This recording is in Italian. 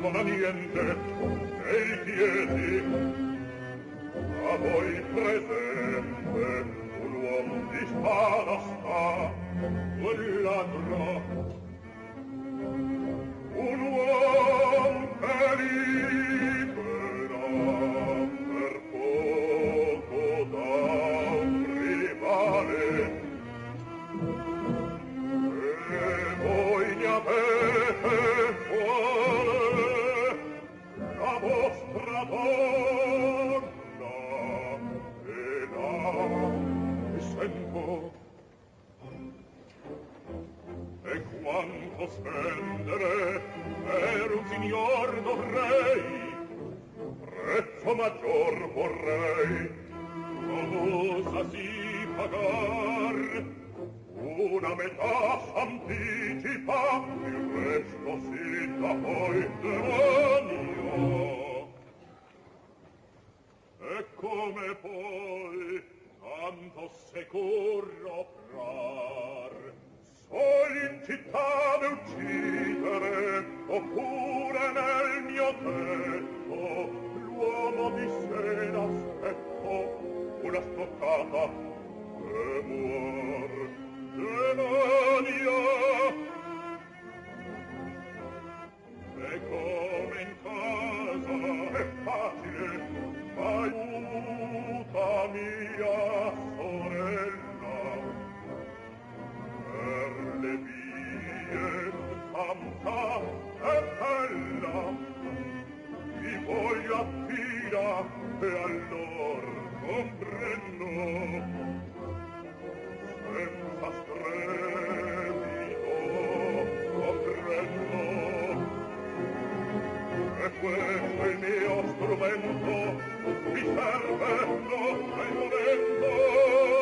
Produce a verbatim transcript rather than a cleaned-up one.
non ha niente nei piedi. A voi presente un uomo di spada sta, un ladro, un uomo che libera per poco da un rivale. E voi ne avete cuore la vostra donna, e là mi sento. E quanto spendere per un signor dovrei, prezzo maggior vorrei, cosa si pagar? Una metà s'anticipa, il resto si dà poi demonio. E come poi tanto sicuro prar, sol in città mi uccidere, oppure nel mio tetto l'uomo di sera aspetto, una stoccata e muor. Demonio! E come in casa è facile, aiuta mia sorella, per le vie santa e bella, mi voglio attira e allor comprendo. Senza stremito comprendo, e questo è il mio strumento, mi serve non al momento.